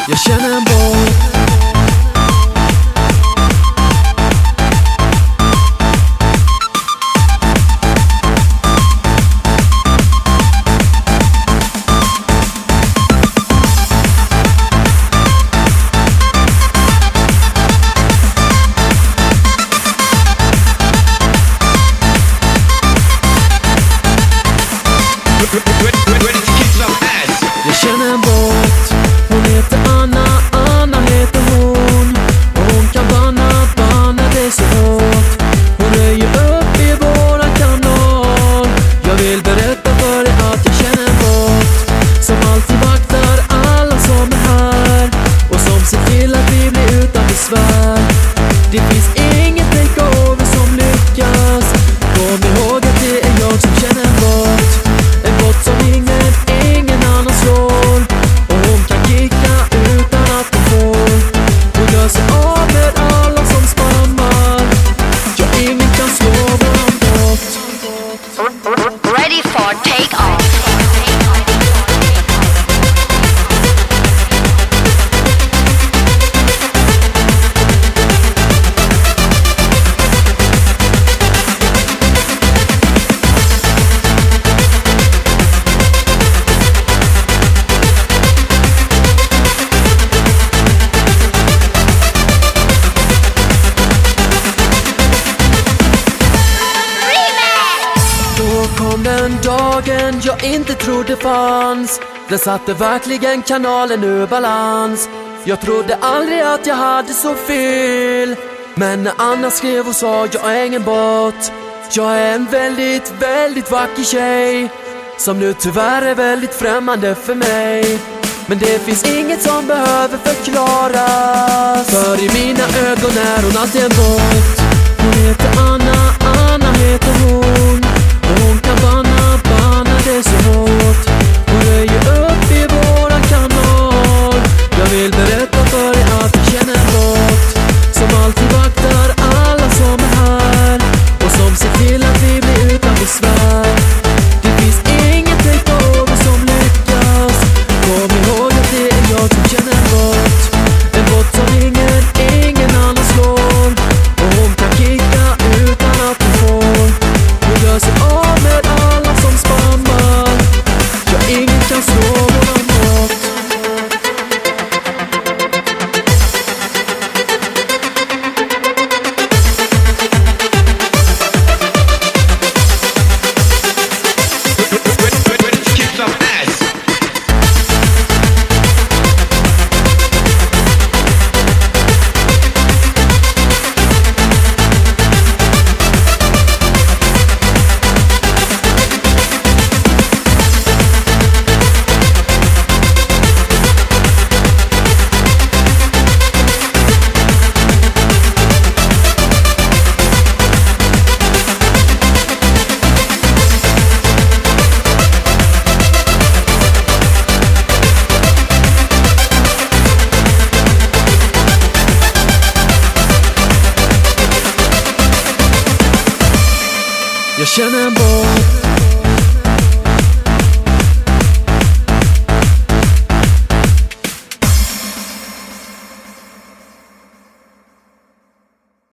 Jag känner en båt. Jag känner en båt. Hon heter Anna, Anna heter hon. Och hon kan banna det så hårt. Hon röjer upp i våran kanal. Jag vill berätta för dig att jag känner en båt som alltid vaktar alla som är här och som ser till att vi blir utan besvär. Det finns inget takeover som lyckas. Kom ihåg att det är jag som känner en båt. En båt som ingen annan slår. Och hon kan kicka utan att hon får. Hon gör sig av med alla som spammar. Ja, ingen kan slå våran båt. Ready for take off. Kom den dagen jag inte trodde fanns. Den satte verkligen kanalen ur balans. Jag trodde aldrig att jag hade så fel. Men när Anna skrev och sa jag är ingen båt. Jag är en väldigt, väldigt vacker tjej som nu tyvärr är väldigt främmande för mig. Men det finns inget som behöver förklaras. För i mina ögon är hon alltid en båt. Hon heter Anna, Anna heter hon. Och hon kan banna det så hårt. Hon röjer upp i våran kanal. Jag vill berätta för dig att jag känner en båt som alltid vaktar alla som är här och som ser till att vi blir utan besvär. Det finns inget takeover som lyckas. Kom ihåg att det är jag som känner en båt. En båt som ingen annan slår. Och hon kan kicka utan att hon får. Hon gör sig av med alla som spammar. Ja, ingen kan slå våran båt. Jag känner en båt.